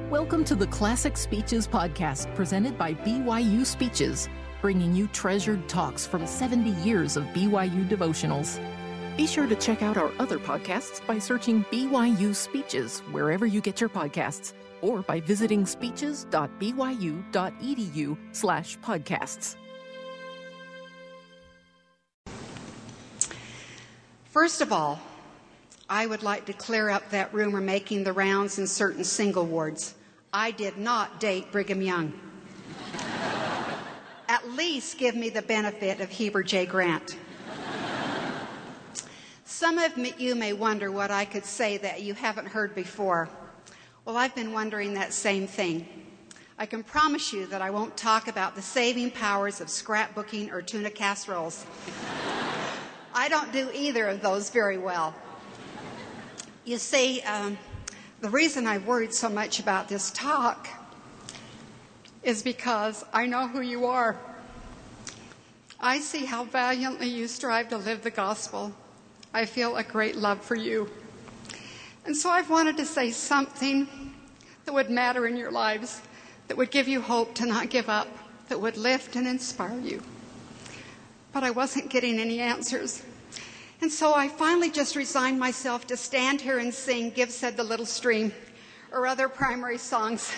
Welcome to the Classic Speeches podcast presented by BYU Speeches, bringing you treasured talks from 70 years of BYU devotionals. Be sure to check out our other podcasts by searching BYU Speeches wherever you get your podcasts, or by visiting speeches.byu.edu/podcasts. First of all, I would like to clear up that rumor making the rounds in certain single wards. I did not date Brigham Young. At least give me the benefit of Heber J. Grant. Some of you may wonder what I could say that you haven't heard before. Well, I've been wondering that same thing. I can promise you that I won't talk about the saving powers of scrapbooking or tuna casseroles. I don't do either of those very well. You see, the reason I've worried so much about this talk is because I know who you are. I see how valiantly you strive to live the gospel. I feel a great love for you. And so I've wanted to say something that would matter in your lives, that would give you hope to not give up, that would lift and inspire you. But I wasn't getting any answers. And so I finally just resigned myself to stand here and sing "Give Said the Little Stream" or other primary songs.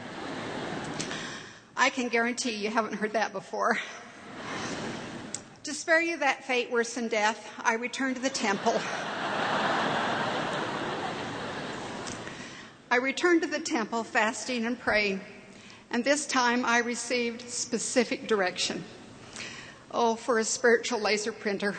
I can guarantee you haven't heard that before. To spare you that fate worse than death, I returned to the temple. I returned to the temple fasting and praying, and this time I received specific direction. Oh, for a spiritual laser printer.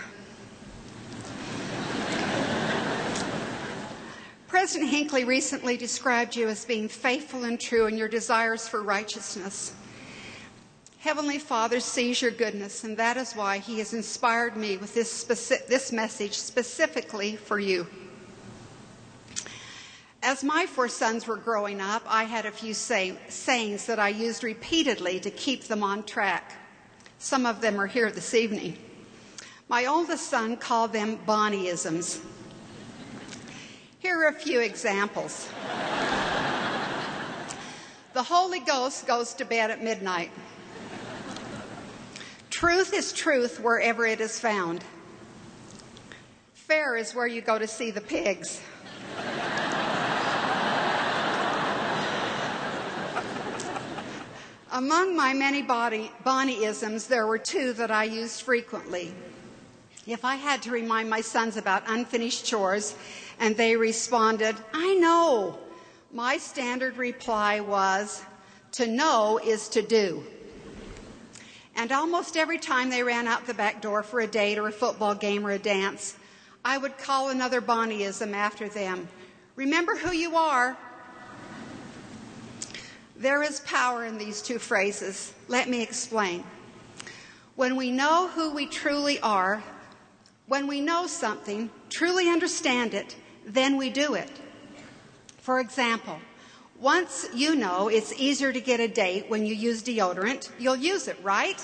President Hinckley recently described you as being faithful and true in your desires for righteousness. Heavenly Father sees your goodness, and that is why He has inspired me with this message specifically for you. As my 4 sons were growing up, I had a few sayings that I used repeatedly to keep them on track. Some of them are here this evening. My oldest son called them Bonnieisms. Here are a few examples. The Holy Ghost goes to bed at midnight. Truth is truth wherever it is found. Fair is where you go to see the pigs. Among my many Bonnieisms, there were 2 that I used frequently. If I had to remind my sons about unfinished chores and they responded, "I know," my standard reply was, "To know is to do." And almost every time they ran out the back door for a date or a football game or a dance, I would call another Bonnieism after them. Remember who you are. There is power in these 2 phrases. Let me explain. When we know who we truly are, when we know something, truly understand it, then we do it. For example, once you know it's easier to get a date when you use deodorant, you'll use it, right?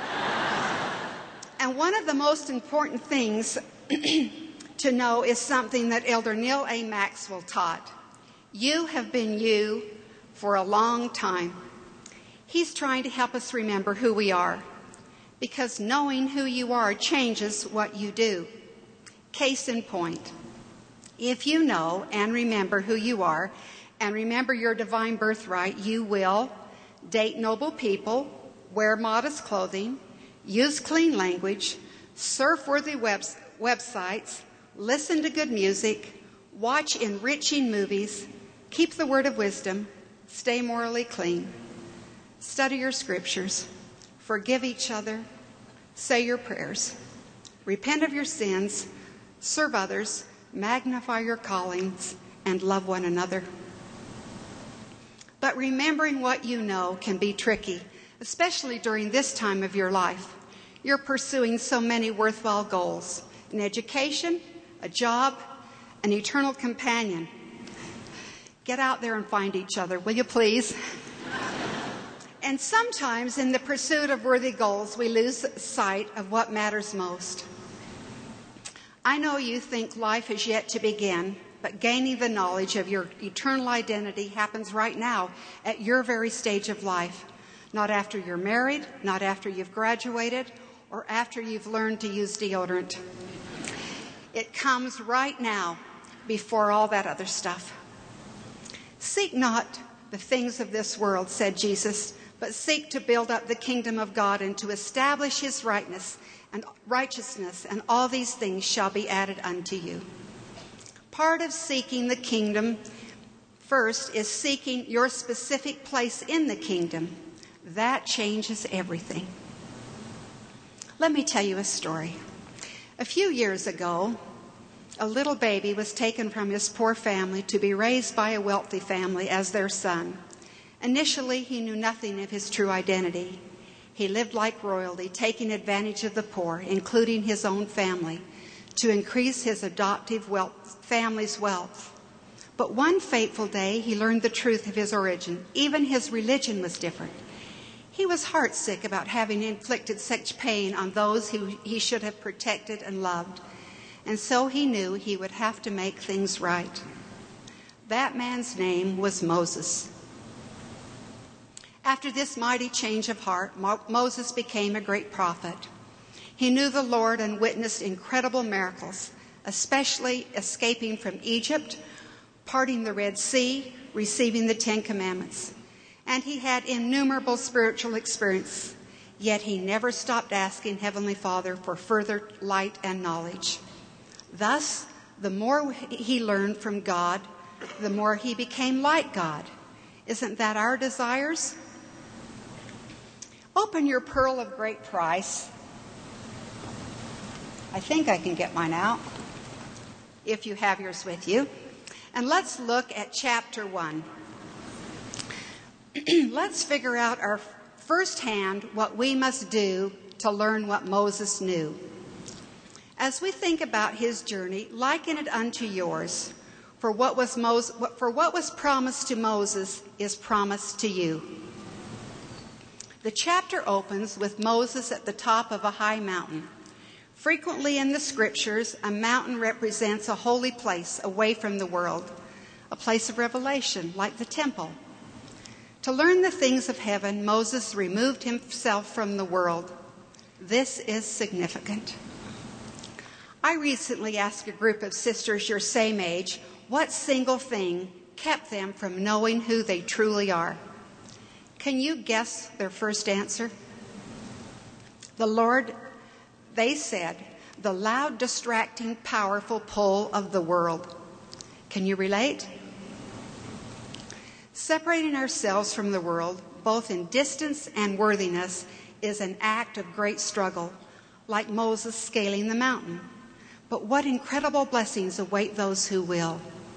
And one of the most important things to know is something that Elder Neil A. Maxwell taught. You have been you for a long time. He's trying to help us remember who we are, because knowing who you are changes what you do. Case in point, if you know and remember who you are and remember your divine birthright, you will date noble people, wear modest clothing, use clean language, surf worthy websites, listen to good music, watch enriching movies, keep the word of wisdom, stay morally clean, study your scriptures, forgive each other, say your prayers, repent of your sins, serve others, magnify your callings, and love one another. But remembering what you know can be tricky, especially during this time of your life. You're pursuing so many worthwhile goals: an education, a job, an eternal companion. Get out there and find each other, will you please? And sometimes in the pursuit of worthy goals, we lose sight of what matters most. I know you think life is yet to begin, but gaining the knowledge of your eternal identity happens right now at your very stage of life. Not after you're married, not after you've graduated, or after you've learned to use deodorant. It comes right now before all that other stuff. Seek not the things of this world, said Jesus, but seek to build up the kingdom of God and to establish his righteousness, and all these things shall be added unto you. Part of seeking the kingdom first is seeking your specific place in the kingdom. That changes everything. Let me tell you a story. A few years ago, a little baby was taken from his poor family to be raised by a wealthy family as their son. Initially, he knew nothing of his true identity. He lived like royalty, taking advantage of the poor, including his own family, to increase his adoptive family's wealth. But one fateful day, he learned the truth of his origin. Even his religion was different. He was heartsick about having inflicted such pain on those who he should have protected and loved. And so he knew he would have to make things right. That man's name was Moses. After this mighty change of heart, Moses became a great prophet. He knew the Lord and witnessed incredible miracles, especially escaping from Egypt, parting the Red Sea, receiving the Ten Commandments. And he had innumerable spiritual experience, yet he never stopped asking Heavenly Father for further light and knowledge. Thus, the more he learned from God, the more he became like God. Isn't that our desires? Open your pearl of great price. I think I can get mine out, if you have yours with you. And let's look at chapter 1. Let's figure out firsthand what we must do to learn what Moses knew. As we think about his journey, liken it unto yours. For what was promised to Moses is promised to you. The chapter opens with Moses at the top of a high mountain. Frequently in the scriptures, a mountain represents a holy place away from the world, a place of revelation, like the temple. To learn the things of heaven, Moses removed himself from the world. This is significant. I recently asked a group of sisters your same age what single thing kept them from knowing who they truly are. Can you guess their first answer? The Lord, they said, the loud, distracting, powerful pull of the world. Can you relate? Separating ourselves from the world, both in distance and worthiness, is an act of great struggle, like Moses scaling the mountain. But what incredible blessings await those who will.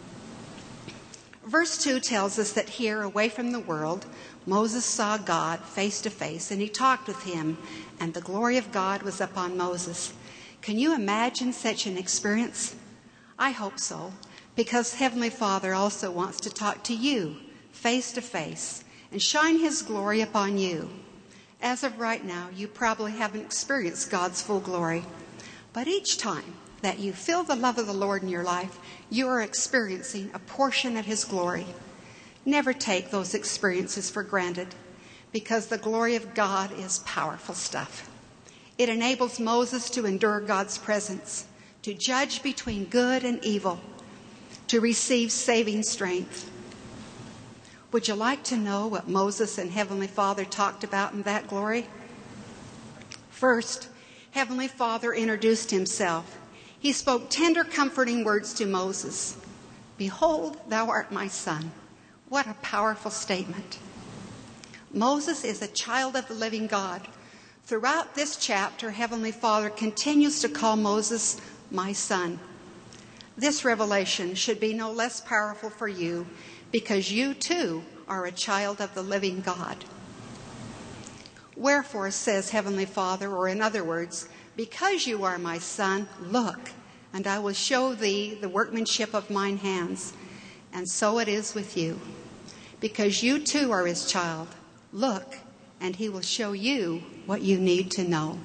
Verse 2 tells us that here, away from the world, Moses saw God face to face, and he talked with him, and the glory of God was upon Moses. Can you imagine such an experience? I hope so, because Heavenly Father also wants to talk to you face to face and shine his glory upon you. As of right now, you probably haven't experienced God's full glory, but each time that you feel the love of the Lord in your life, you are experiencing a portion of his glory. Never take those experiences for granted, because the glory of God is powerful stuff. It enables Moses to endure God's presence, to judge between good and evil, to receive saving strength. Would you like to know what Moses and Heavenly Father talked about in that glory? First, Heavenly Father introduced himself. He spoke tender, comforting words to Moses. Behold, thou art my son. What a powerful statement. Moses is a child of the living God. Throughout this chapter, Heavenly Father continues to call Moses my son. This revelation should be no less powerful for you, because you too are a child of the living God. Wherefore, says Heavenly Father, or in other words, because you are my son, look, and I will show thee the workmanship of mine hands. And so it is with you. Because you too are his child, look, and he will show you what you need to know.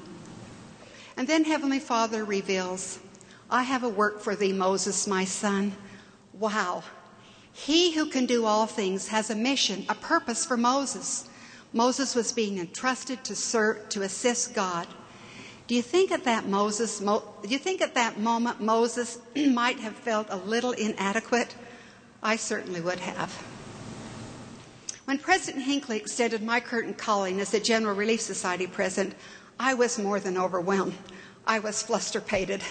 And then Heavenly Father reveals, I have a work for thee, Moses, my son. Wow. He who can do all things has a mission, a purpose for Moses. Moses was being entrusted to assist God. Do you think at that moment Moses might have felt a little inadequate? I certainly would have. When President Hinckley extended my curtain calling as the General Relief Society president, I was more than overwhelmed. I was fluster-pated.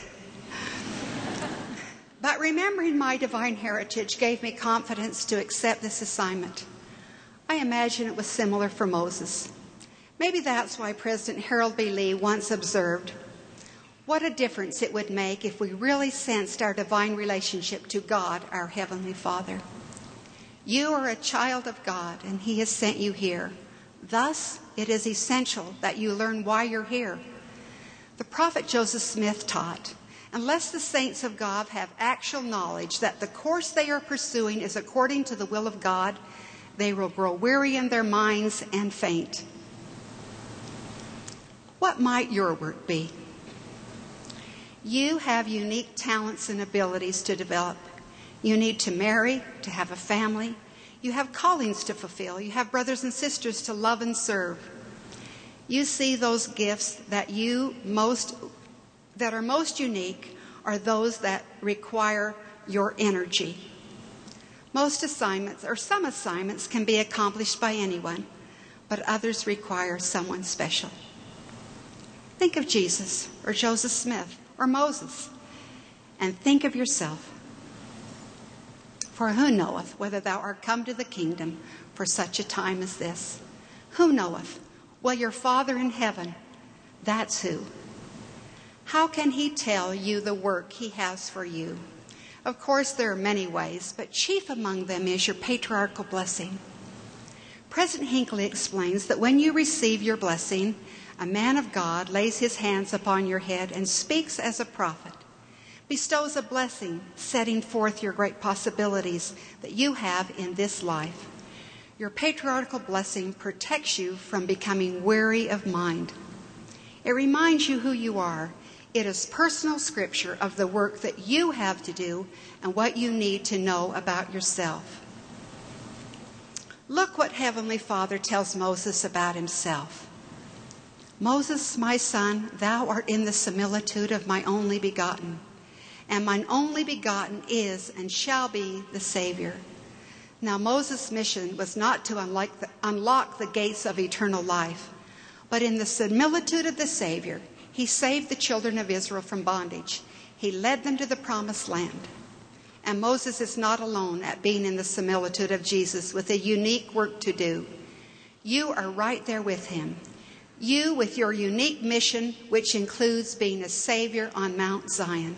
But remembering my divine heritage gave me confidence to accept this assignment. I imagine it was similar for Moses. Maybe that's why President Harold B. Lee once observed, "What a difference it would make if we really sensed our divine relationship to God, our Heavenly Father. You are a child of God, and He has sent you here. Thus, it is essential that you learn why you're here." The prophet Joseph Smith taught, unless the saints of God have actual knowledge that the course they are pursuing is according to the will of God, they will grow weary in their minds and faint. What might your work be? You have unique talents and abilities to develop. You need to marry, to have a family. You have callings to fulfill. You have brothers and sisters to love and serve. You see those gifts that are most unique are those that require your energy. Most assignments, or some assignments, can be accomplished by anyone, but others require someone special. Think of Jesus, or Joseph Smith, or Moses, and think of yourself. For who knoweth whether thou art come to the kingdom for such a time as this? Who knoweth? Well, your Father in heaven, that's who. How can He tell you the work He has for you? Of course, there are many ways, but chief among them is your patriarchal blessing. President Hinckley explains that when you receive your blessing, a man of God lays his hands upon your head and speaks as a prophet, bestows a blessing, setting forth your great possibilities that you have in this life. Your patriarchal blessing protects you from becoming weary of mind. It reminds you who you are. It is personal scripture of the work that you have to do and what you need to know about yourself. Look what Heavenly Father tells Moses about Himself. "Moses, my son, thou art in the similitude of my only begotten, and mine only begotten is and shall be the Savior." Now Moses' mission was not to unlock the gates of eternal life, but in the similitude of the Savior, He saved the children of Israel from bondage. He led them to the promised land. And Moses is not alone at being in the similitude of Jesus with a unique work to do. You are right there with Him. You with your unique mission, which includes being a Savior on Mount Zion.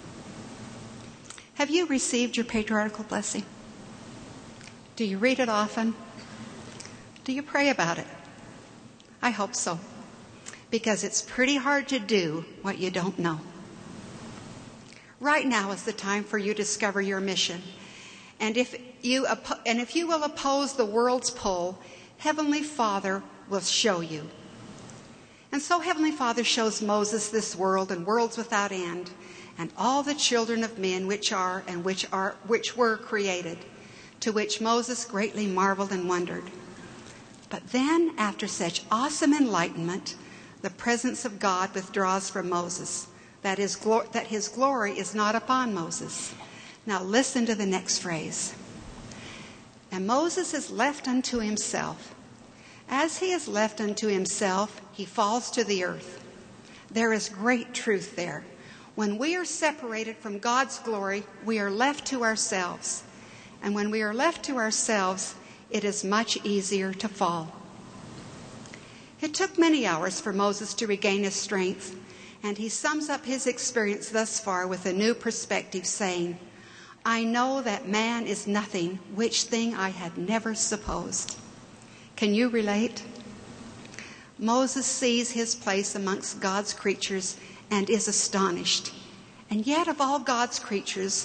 Have you received your patriarchal blessing? Do you read it often? Do you pray about it? I hope so, because it's pretty hard to do what you don't know. Right now is the time for you to discover your mission. And if you will oppose the world's pull, Heavenly Father will show you. And so Heavenly Father shows Moses this world and worlds without end, and all the children of men which were created, to which Moses greatly marveled and wondered. But then, after such awesome enlightenment, the presence of God withdraws from Moses, that His glory is not upon Moses. Now listen to the next phrase. "And Moses is left unto himself. As he is left unto himself, he falls to the earth." There is great truth there. When we are separated from God's glory, we are left to ourselves. And when we are left to ourselves, it is much easier to fall. It took many hours for Moses to regain his strength, and he sums up his experience thus far with a new perspective, saying, "I know that man is nothing, which thing I had never supposed." Can you relate? Moses sees his place amongst God's creatures and is astonished. And yet of all God's creatures,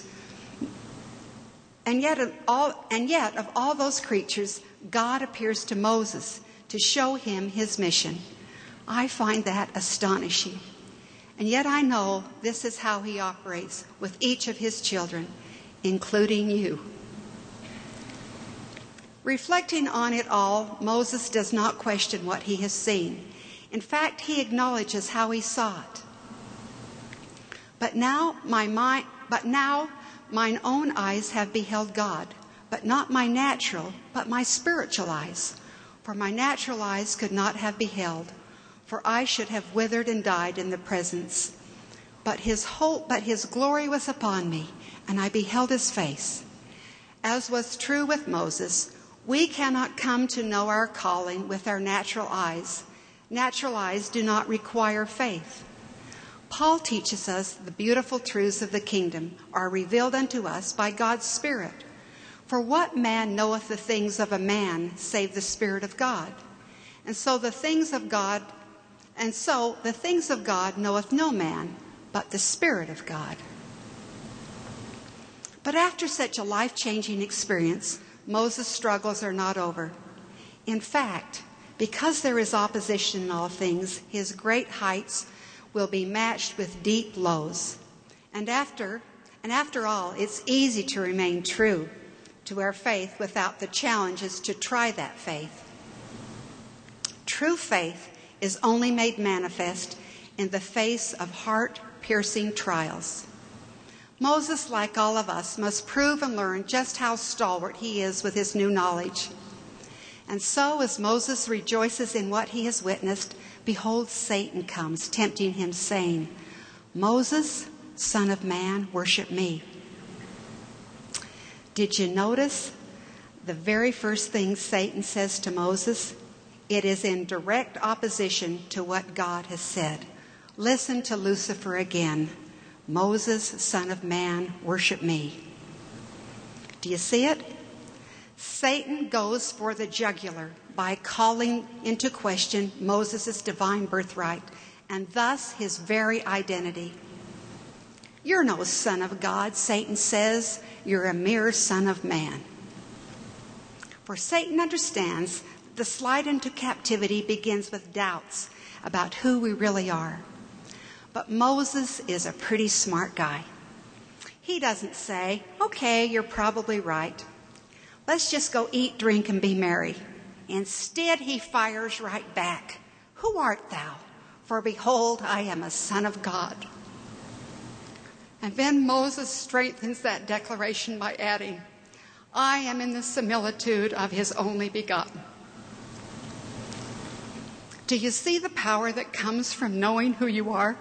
of all those creatures, God appears to Moses to show him his mission. I find that astonishing. And yet I know this is how He operates with each of His children. including you. Reflecting on it all, Moses does not question what he has seen. In fact, he acknowledges how he saw it. But now mine own eyes have beheld God, but not my natural, but my spiritual eyes. For my natural eyes could not have beheld, for I should have withered and died in the presence. But his glory was upon me, and I beheld his face. As was true with Moses, we cannot come to know our calling with our natural eyes. Natural eyes do not require faith. Paul teaches us the beautiful truths of the kingdom are revealed unto us by God's Spirit. For what man knoweth the things of a man save the Spirit of God? And so the things of God knoweth no man but the Spirit of God. But after such a life-changing experience, Moses' struggles are not over. In fact, because there is opposition in all things, his great heights will be matched with deep lows. And after all, it's easy to remain true to our faith without the challenges to try that faith. True faith is only made manifest in the face of heart-piercing trials. Moses, like all of us, must prove and learn just how stalwart he is with his new knowledge. And so, as Moses rejoices in what he has witnessed, behold, Satan comes, tempting him, saying, Moses, son of man, worship me. Did you notice the very first thing Satan says to Moses? It is in direct opposition to what God has said. Listen to Lucifer again. Moses, son of man, worship me. Do you see it? Satan goes for the jugular by calling into question Moses' divine birthright and thus his very identity. You're no son of God, Satan says. You're a mere son of man. For Satan understands the slide into captivity begins with doubts about who we really are. But Moses is a pretty smart guy. He doesn't say, okay, you're probably right. Let's just go eat, drink, and be merry. Instead, he fires right back. Who art thou? For behold, I am a son of God. And then Moses strengthens that declaration by adding, I am in the similitude of his only begotten. Do you see the power that comes from knowing who you are?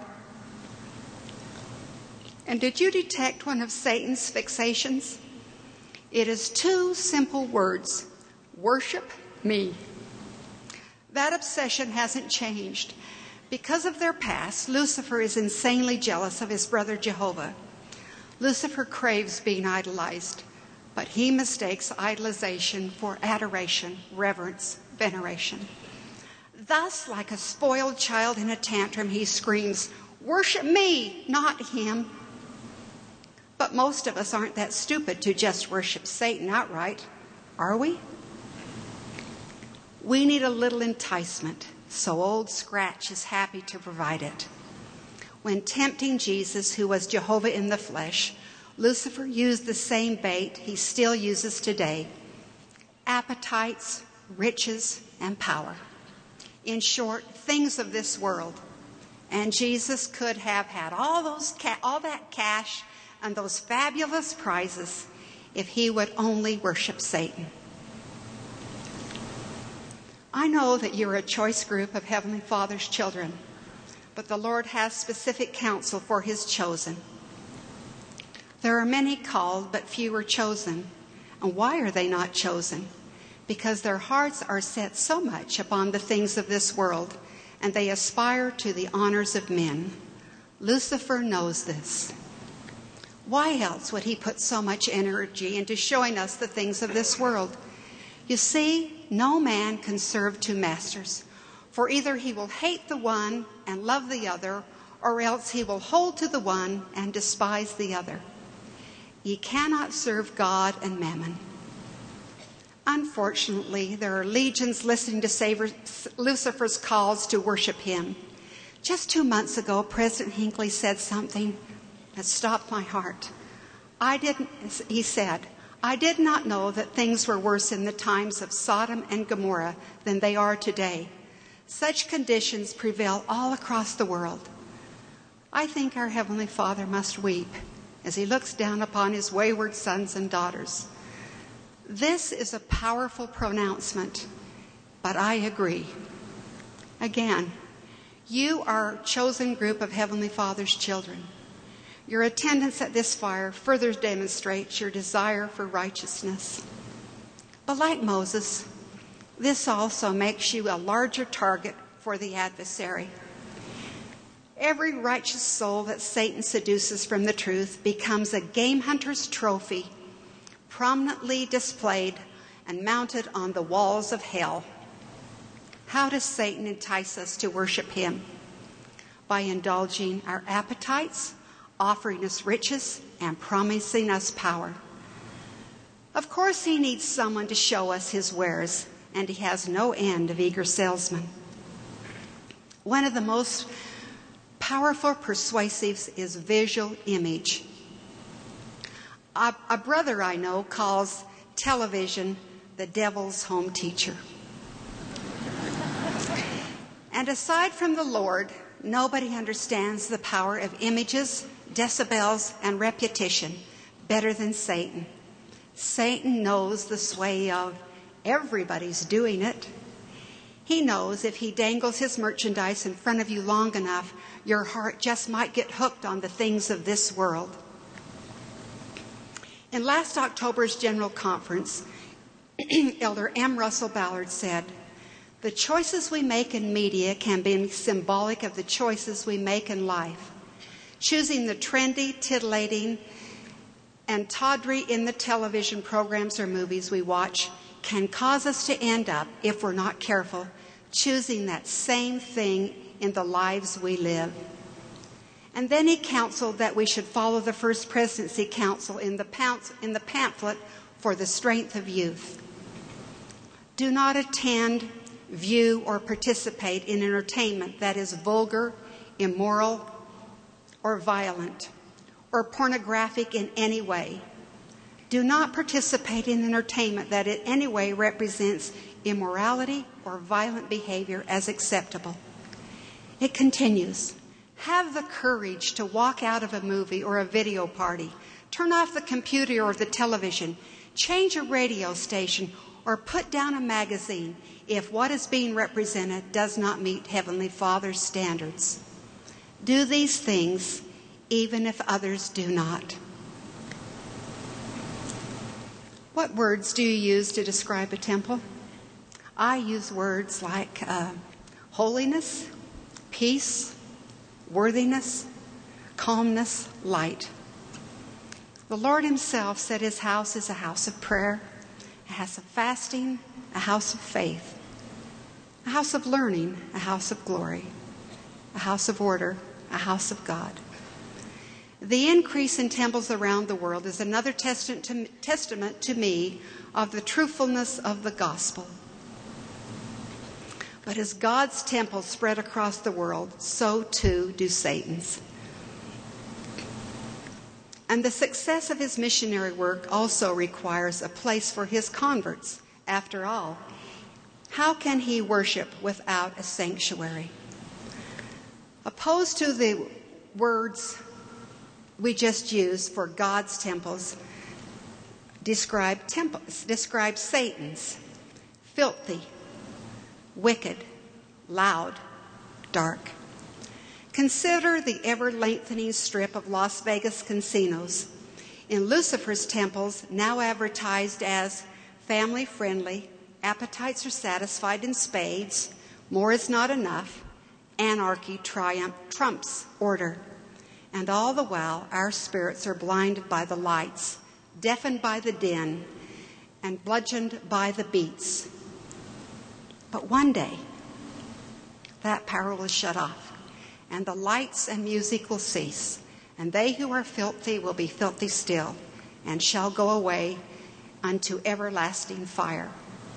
And did you detect one of Satan's fixations? It is two simple words, worship me. That obsession hasn't changed. Because of their past, Lucifer is insanely jealous of his brother Jehovah. Lucifer craves being idolized, but he mistakes idolization for adoration, reverence, veneration. Thus, like a spoiled child in a tantrum, he screams, worship me, not him. But most of us aren't that stupid to just worship Satan outright, are we? We need a little enticement, so Old Scratch is happy to provide it. When tempting Jesus, who was Jehovah in the flesh, Lucifer used the same bait he still uses today: appetites, riches, and power. In short, things of this world. And Jesus could have had all that cash and those fabulous prizes if he would only worship Satan. I know that you're a choice group of Heavenly Father's children, but the Lord has specific counsel for his chosen. There are many called, but few are chosen. And why are they not chosen? Because their hearts are set so much upon the things of this world, and they aspire to the honors of men. Lucifer knows this. Why else would he put so much energy into showing us the things of this world? You see, no man can serve two masters, for either he will hate the one and love the other, or else he will hold to the one and despise the other. Ye cannot serve God and mammon. Unfortunately, there are legions listening to Lucifer's calls to worship him. Just 2 months ago, President Hinckley said something that stopped my heart. He said, I did not know that things were worse in the times of Sodom and Gomorrah than they are today. Such conditions prevail all across the world. I think our Heavenly Father must weep as he looks down upon his wayward sons and daughters. This is a powerful pronouncement, but I agree. Again, you are a chosen group of Heavenly Father's children. Your attendance at this fire further demonstrates your desire for righteousness. But like Moses, this also makes you a larger target for the adversary. Every righteous soul that Satan seduces from the truth becomes a game hunter's trophy, prominently displayed and mounted on the walls of hell. How does Satan entice us to worship him? By indulging our appetites, offering us riches, and promising us power. Of course, he needs someone to show us his wares, and he has no end of eager salesmen. One of the most powerful persuasives is visual image. A brother I know calls television the devil's home teacher. And aside from the Lord, nobody understands the power of images, decibels, and repetition better than Satan. Satan knows the sway of everybody's doing it. He knows if he dangles his merchandise in front of you long enough, your heart just might get hooked on the things of this world. In last October's General Conference, Elder M. Russell Ballard said, "The choices we make in media can be symbolic of the choices we make in life. Choosing the trendy, titillating, and tawdry in the television programs or movies we watch can cause us to end up, if we're not careful, choosing that same thing in the lives we live." And then he counseled that we should follow the First Presidency Council in the pamphlet for the strength of youth. Do not attend, view, or participate in entertainment that is vulgar, immoral, or violent, or pornographic in any way. Do not participate in entertainment that in any way represents immorality or violent behavior as acceptable. It continues, have the courage to walk out of a movie or a video party, turn off the computer or the television, change a radio station, or put down a magazine if what is being represented does not meet Heavenly Father's standards. Do these things even if others do not. What words do you use to describe a temple? I use words like holiness, peace, worthiness, calmness, light. The Lord himself said his house is a house of prayer, a house of fasting, a house of faith, a house of learning, a house of glory, a house of order, a house of God. The increase in temples around the world is another testament to me of the truthfulness of the gospel. But as God's temples spread across the world, so too do Satan's. And the success of his missionary work also requires a place for his converts. After all, how can he worship without a sanctuary? Opposed to the words we just used for God's temples, describe Satan's: filthy, wicked, loud, dark. Consider the ever-lengthening strip of Las Vegas casinos. In Lucifer's temples, now advertised as family-friendly, appetites are satisfied in spades, more is not enough, anarchy trumps order. And all the while, our spirits are blinded by the lights, deafened by the din, and bludgeoned by the beats. But one day, that power will shut off, and the lights and music will cease, and they who are filthy will be filthy still, and shall go away unto everlasting fire.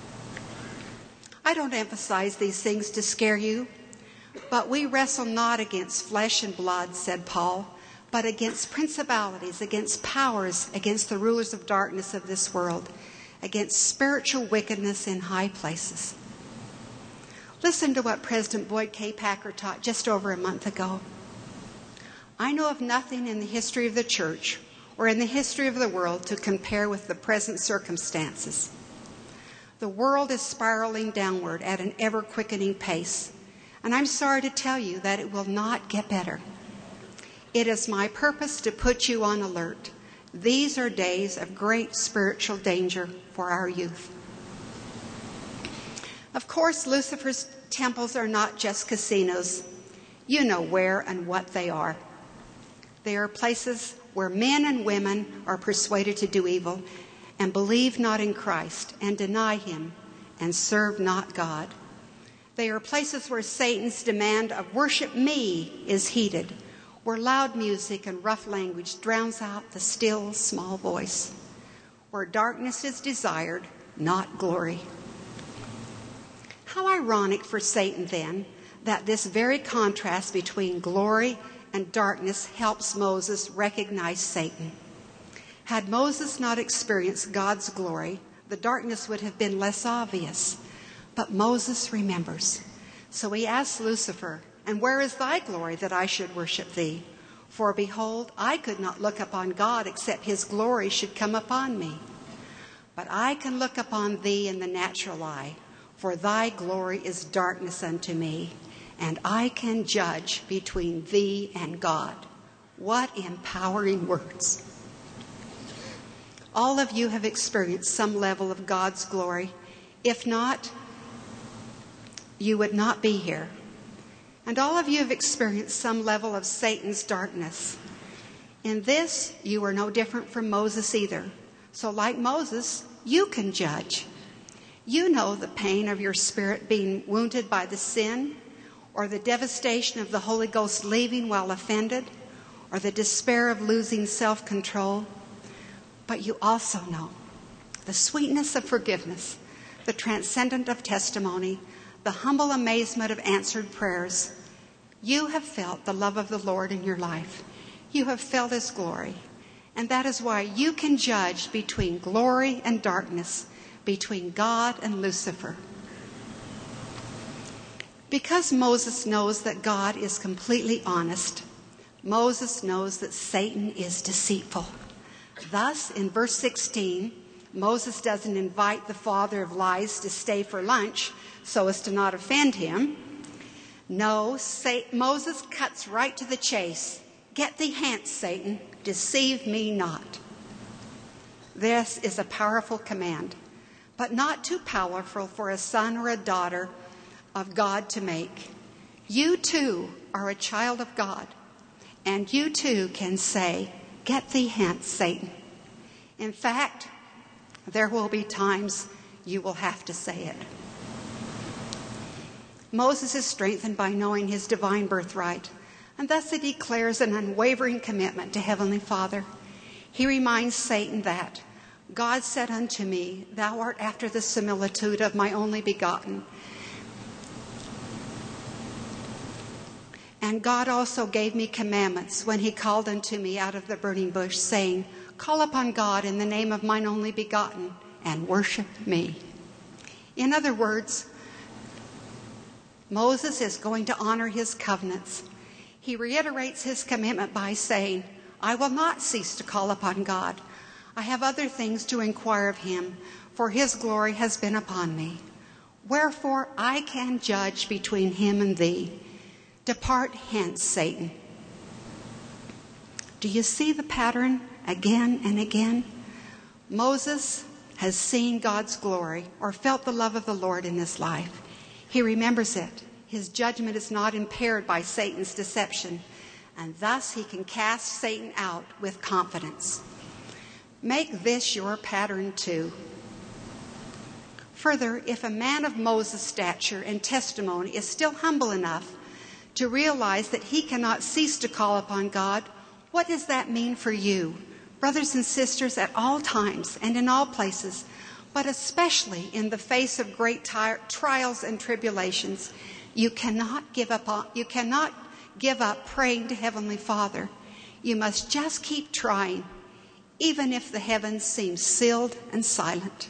I don't emphasize these things to scare you, but we wrestle not against flesh and blood, said Paul, but against principalities, against powers, against the rulers of darkness of this world, against spiritual wickedness in high places. Listen to what President Boyd K. Packer taught just over a month ago. I know of nothing in the history of the church or in the history of the world to compare with the present circumstances. The world is spiraling downward at an ever-quickening pace, and I'm sorry to tell you that it will not get better. It is my purpose to put you on alert. These are days of great spiritual danger for our youth. Of course, Lucifer's temples are not just casinos. You know where and what they are. They are places where men and women are persuaded to do evil and believe not in Christ and deny him and serve not God. They are places where Satan's demand of worship me is heeded, where loud music and rough language drowns out the still, small voice, where darkness is desired, not glory. How ironic for Satan, then, that this very contrast between glory and darkness helps Moses recognize Satan. Had Moses not experienced God's glory, the darkness would have been less obvious. But Moses remembers. So he asks Lucifer, "And where is thy glory that I should worship thee? For behold, I could not look upon God except his glory should come upon me. But I can look upon thee in the natural eye, for thy glory is darkness unto me, and I can judge between thee and God." What empowering words. All of you have experienced some level of God's glory. If not, you would not be here. And all of you have experienced some level of Satan's darkness. In this, you are no different from Moses either. So like Moses, you can judge. You know the pain of your spirit being wounded by the sin, or the devastation of the Holy Ghost leaving while offended, or the despair of losing self-control. But you also know the sweetness of forgiveness, the transcendence of testimony, the humble amazement of answered prayers. You have felt the love of the Lord in your life. You have felt his glory. And that is why you can judge between glory and darkness, between God and Lucifer. Because Moses knows that God is completely honest, Moses knows that Satan is deceitful. Thus, in verse 16, Moses doesn't invite the father of lies to stay for lunch so as to not offend him. No, Moses cuts right to the chase. "Get thee hence, Satan, deceive me not." This is a powerful command, but not too powerful for a son or a daughter of God to make. You too are a child of God, and you too can say, "Get thee hence, Satan." In fact, there will be times you will have to say it. Moses is strengthened by knowing his divine birthright, and thus he declares an unwavering commitment to Heavenly Father. He reminds Satan that God said unto me, "Thou art after the similitude of my only begotten." And God also gave me commandments when he called unto me out of the burning bush, saying, "Call upon God in the name of mine only begotten, and worship me." In other words, Moses is going to honor his covenants. He reiterates his commitment by saying, "I will not cease to call upon God. I have other things to inquire of him, for his glory has been upon me. Wherefore I can judge between him and thee. Depart hence, Satan." Do you see the pattern again and again? Moses has seen God's glory or felt the love of the Lord in his life. He remembers it. His judgment is not impaired by Satan's deception, and thus he can cast Satan out with confidence. Make this your pattern too. Further, if a man of Moses' stature and testimony is still humble enough to realize that he cannot cease to call upon God, what does that mean for you? Brothers and sisters, at all times and in all places, but especially in the face of great trials and tribulations, you cannot give up praying to Heavenly Father. You must just keep trying, even if the heavens seem sealed and silent.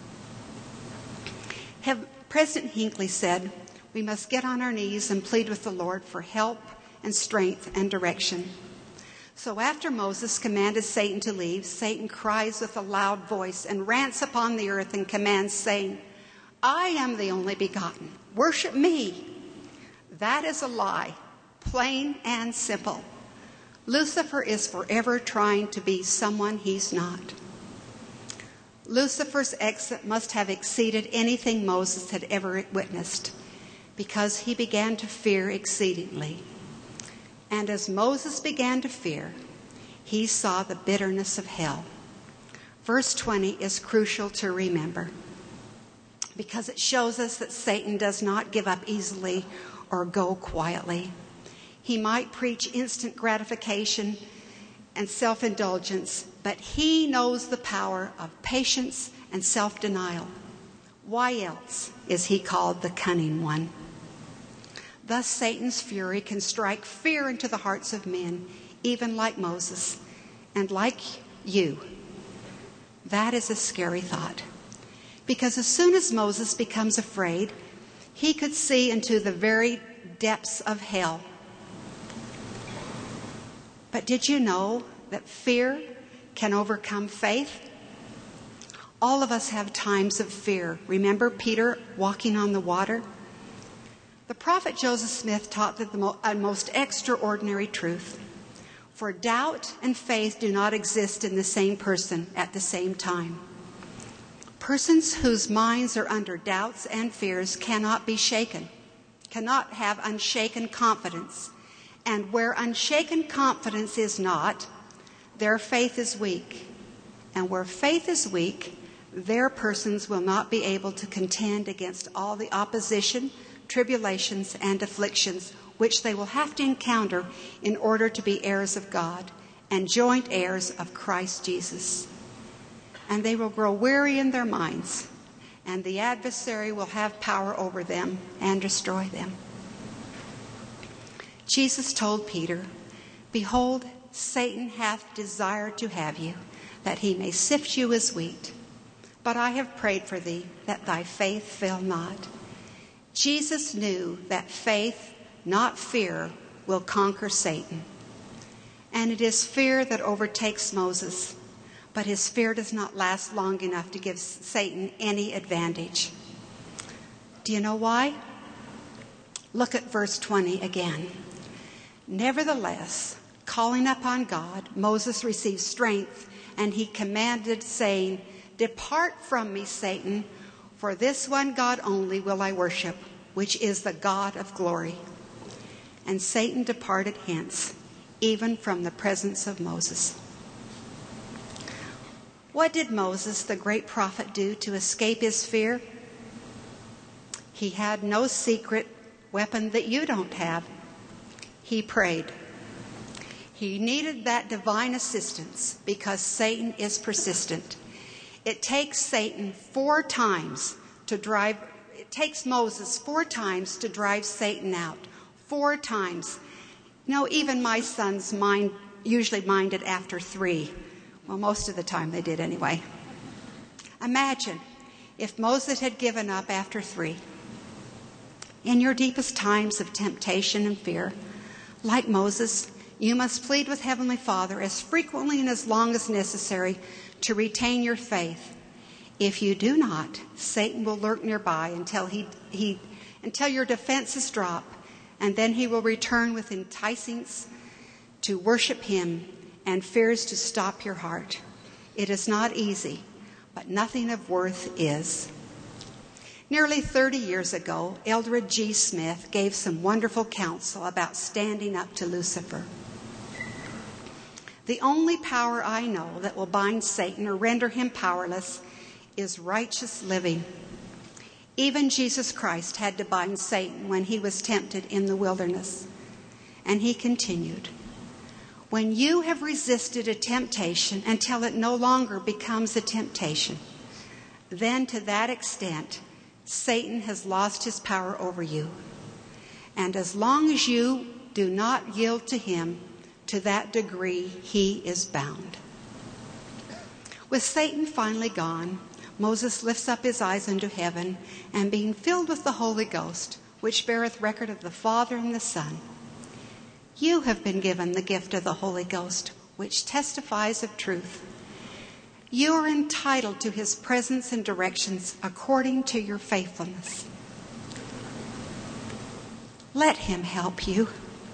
President Hinckley said, we must get on our knees and plead with the Lord for help and strength and direction. So after Moses commanded Satan to leave, Satan cries with a loud voice and rants upon the earth and commands, saying, I am the only begotten. Worship me. That is a lie, plain and simple. Lucifer is forever trying to be someone he's not. Lucifer's exit must have exceeded anything Moses had ever witnessed, because he began to fear exceedingly. And as Moses began to fear, he saw the bitterness of hell. Verse 20 is crucial to remember, because it shows us that Satan does not give up easily or go quietly. He might preach instant gratification and self-indulgence, but he knows the power of patience and self-denial. Why else is he called the cunning one? Thus Satan's fury can strike fear into the hearts of men, even like Moses and like you. That is a scary thought, because as soon as Moses becomes afraid, he could see into the very depths of hell. But did you know that fear can overcome faith? All of us have times of fear. Remember Peter walking on the water? The prophet Joseph Smith taught a most extraordinary truth. For doubt and faith do not exist in the same person at the same time. Persons whose minds are under doubts and fears cannot be shaken, cannot have unshaken confidence. And where unshaken confidence is not, their faith is weak. And where faith is weak, their persons will not be able to contend against all the opposition, tribulations, and afflictions which they will have to encounter in order to be heirs of God and joint heirs of Christ Jesus. And they will grow weary in their minds, and the adversary will have power over them and destroy them. Jesus told Peter, Behold, Satan hath desired to have you, that he may sift you as wheat. But I have prayed for thee, that thy faith fail not. Jesus knew that faith, not fear, will conquer Satan. And it is fear that overtakes Moses, but his fear does not last long enough to give Satan any advantage. Do you know why? Look at verse 20 again. Nevertheless, calling upon God, Moses received strength, and he commanded, saying, Depart from me, Satan, for this one God only will I worship, which is the God of glory. And Satan departed hence, even from the presence of Moses. What did Moses, the great prophet, do to escape his fear? He had no secret weapon that you don't have. He prayed. He needed that divine assistance because Satan is persistent. It takes Moses 4 times to drive Satan out. 4 times. Even my sons usually minded after 3. Well, most of the time they did anyway. Imagine if Moses had given up after 3. In your deepest times of temptation and fear, like Moses, you must plead with Heavenly Father as frequently and as long as necessary to retain your faith. If you do not, Satan will lurk nearby until your defenses drop, and then he will return with enticings to worship him and fears to stop your heart. It is not easy, but nothing of worth is. Nearly 30 years ago, Eldred G. Smith gave some wonderful counsel about standing up to Lucifer. The only power I know that will bind Satan or render him powerless is righteous living. Even Jesus Christ had to bind Satan when he was tempted in the wilderness. And he continued, When you have resisted a temptation until it no longer becomes a temptation, then to that extent, Satan has lost his power over you. And as long as you do not yield to him, to that degree he is bound. With Satan finally gone, Moses lifts up his eyes unto heaven, and being filled with the Holy Ghost, which beareth record of the Father and the Son, you have been given the gift of the Holy Ghost, which testifies of truth. You are entitled to his presence and directions according to your faithfulness. Let him help you.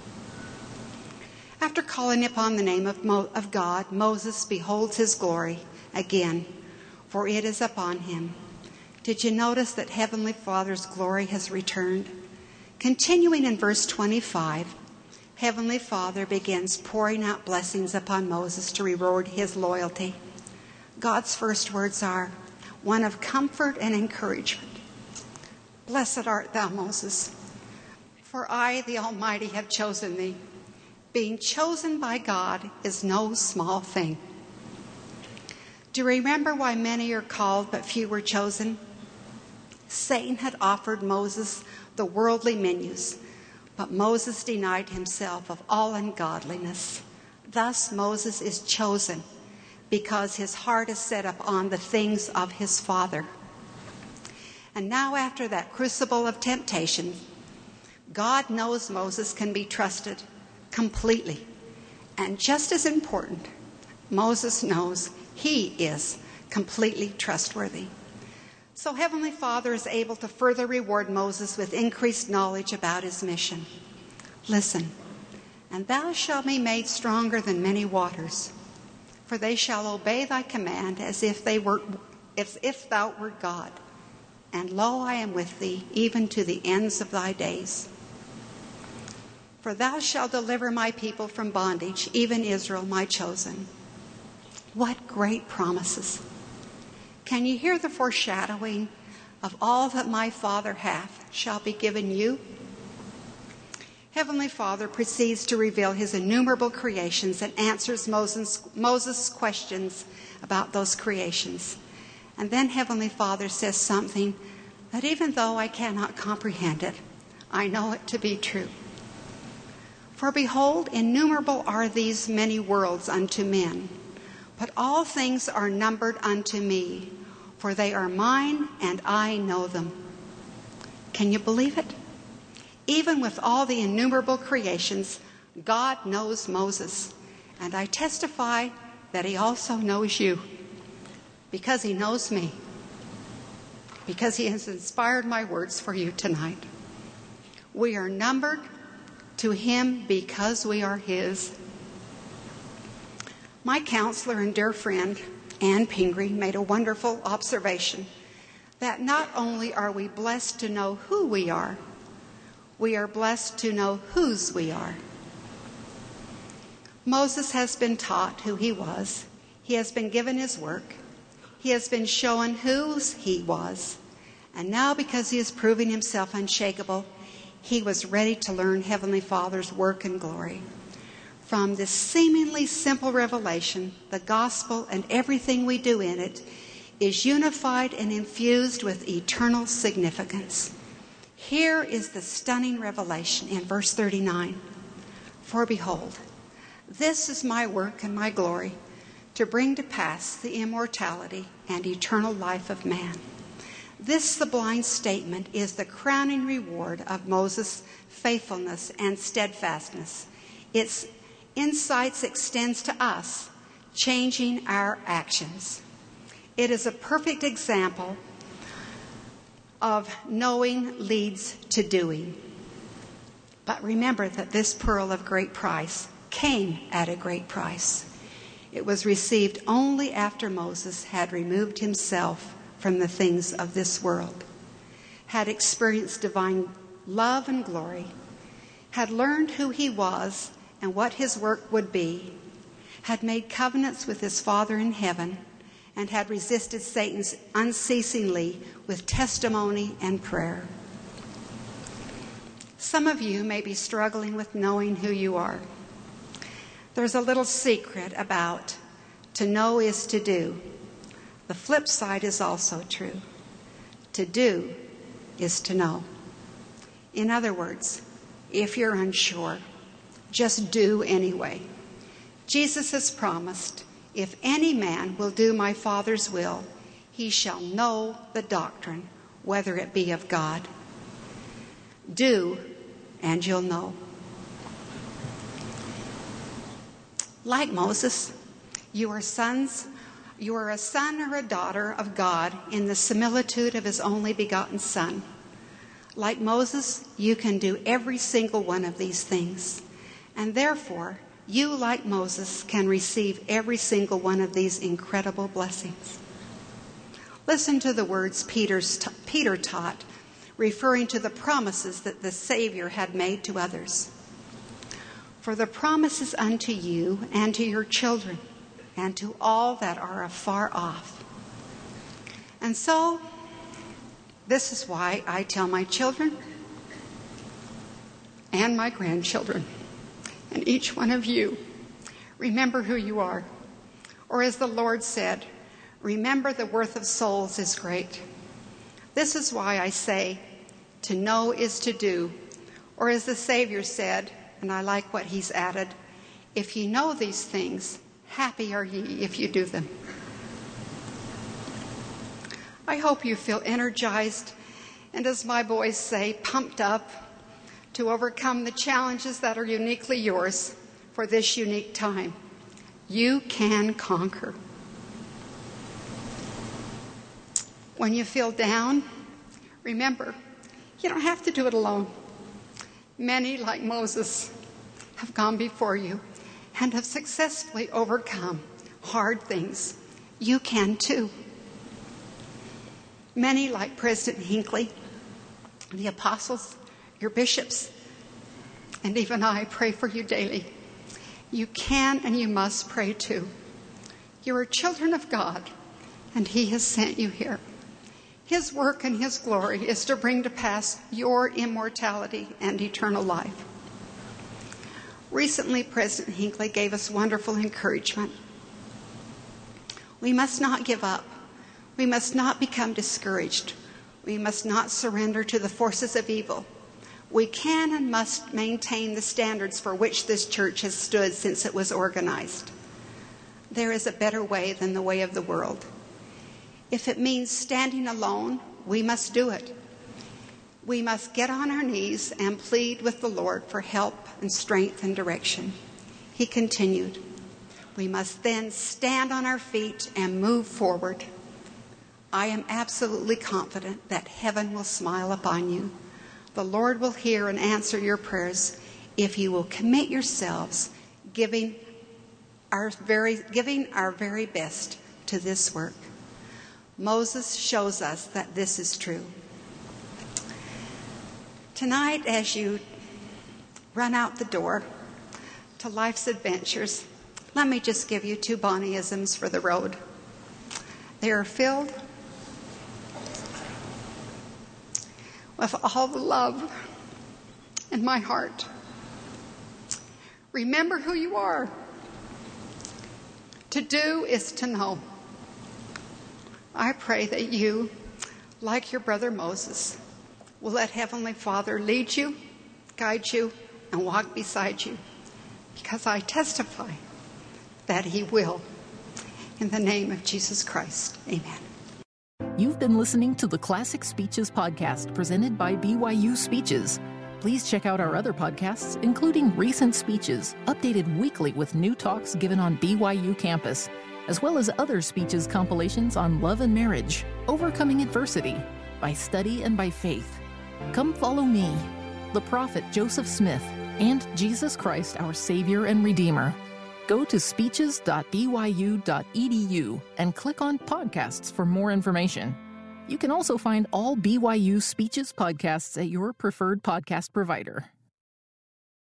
After calling upon the name of God, Moses beholds his glory again, for it is upon him. Did you notice that Heavenly Father's glory has returned? Continuing in verse 25, Heavenly Father begins pouring out blessings upon Moses to reward his loyalty. God's first words are one of comfort and encouragement. Blessed art thou, Moses, for I, the Almighty, have chosen thee. Being chosen by God is no small thing. Do you remember why many are called but few were chosen? Satan had offered Moses the worldly menus, but Moses denied himself of all ungodliness. Thus Moses is chosen because his heart is set upon the things of his Father. And now, after that crucible of temptation, God knows Moses can be trusted completely. And just as important, Moses knows he is completely trustworthy. So Heavenly Father is able to further reward Moses with increased knowledge about his mission. Listen, and thou shalt be made stronger than many waters, for they shall obey thy command as if thou wert God. And lo, I am with thee, even to the ends of thy days. For thou shalt deliver my people from bondage, even Israel, my chosen. What great promises. Can you hear the foreshadowing of all that my Father hath shall be given you? Heavenly Father proceeds to reveal his innumerable creations and answers Moses' questions about those creations. And then Heavenly Father says something that even though I cannot comprehend it, I know it to be true. For behold, innumerable are these many worlds unto men, but all things are numbered unto me, for they are mine, and I know them. Can you believe it? Even with all the innumerable creations, God knows Moses. And I testify that he also knows you, because he knows me, because he has inspired my words for you tonight. We are numbered to him because we are his. My counselor and dear friend, Ann Pingree, made a wonderful observation that not only are we blessed to know who we are blessed to know whose we are. Moses has been taught who he was. He has been given his work. He has been shown whose he was. And now, because he is proving himself unshakable, he was ready to learn Heavenly Father's work and glory. From this seemingly simple revelation, the gospel and everything we do in it is unified and infused with eternal significance. Here is the stunning revelation in verse 39. For behold, this is my work and my glory, to bring to pass the immortality and eternal life of man. This sublime statement is the crowning reward of Moses' faithfulness and steadfastness. Its insights extends to us, changing our actions. It is a perfect example of knowing leads to doing. But remember that this pearl of great price came at a great price. It was received only after Moses had removed himself from the things of this world, had experienced divine love and glory, had learned who he was and what his work would be, had made covenants with his Father in heaven, and had resisted Satan unceasingly with testimony and prayer. Some of you may be struggling with knowing who you are. There's a little secret about to know is to do. The flip side is also true. To do is to know. In other words, if you're unsure, just do anyway. Jesus has promised, if any man will do my Father's will, he shall know the doctrine, whether it be of God. Do, and you'll know. Like Moses, you are a son or a daughter of God in the similitude of his only begotten Son. Like Moses, you can do every single one of these things. And therefore, you, like Moses, can receive every single one of these incredible blessings. Listen to the words Peter taught, referring to the promises that the Savior had made to others. For the promise is unto you and to your children and to all that are afar off. And so, this is why I tell my children and my grandchildren and each one of you, remember who you are. Or as the Lord said, remember the worth of souls is great. This is why I say, to know is to do. Or as the Savior said, and I like what he's added, if ye know these things, happy are ye if you do them. I hope you feel energized and, as my boys say, pumped up to overcome the challenges that are uniquely yours for this unique time. You can conquer. When you feel down, remember, you don't have to do it alone. Many, like Moses, have gone before you and have successfully overcome hard things. You can too. Many, like President Hinckley, the apostles, your bishops, and even I pray for you daily. You can and you must pray too. You are children of God, and he has sent you here. His work and his glory is to bring to pass your immortality and eternal life. Recently, President Hinckley gave us wonderful encouragement. We must not give up. We must not become discouraged. We must not surrender to the forces of evil. We can and must maintain the standards for which this church has stood since it was organized. There is a better way than the way of the world. If it means standing alone, we must do it. We must get on our knees and plead with the Lord for help and strength and direction. He continued, we must then stand on our feet and move forward. I am absolutely confident that heaven will smile upon you. The Lord will hear and answer your prayers if you will commit yourselves, giving our very best to this work. Moses shows us that this is true. Tonight, as you run out the door to life's adventures, let me just give you 2 Bonnie-isms for the road. They are filled with all the love in my heart. Remember who you are. To do is to know. I pray that you, like your brother Moses, will let Heavenly Father lead you, guide you, and walk beside you, because I testify that he will. In the name of Jesus Christ, amen. You've been listening to the Classic Speeches podcast presented by BYU Speeches. Please check out our other podcasts, including recent speeches, updated weekly with new talks given on BYU campus, as well as other speeches compilations on love and marriage, overcoming adversity, by study and by faith. Come follow me, the prophet Joseph Smith, and Jesus Christ, our Savior and Redeemer. Go to speeches.byu.edu and click on podcasts for more information. You can also find all BYU Speeches podcasts at your preferred podcast provider.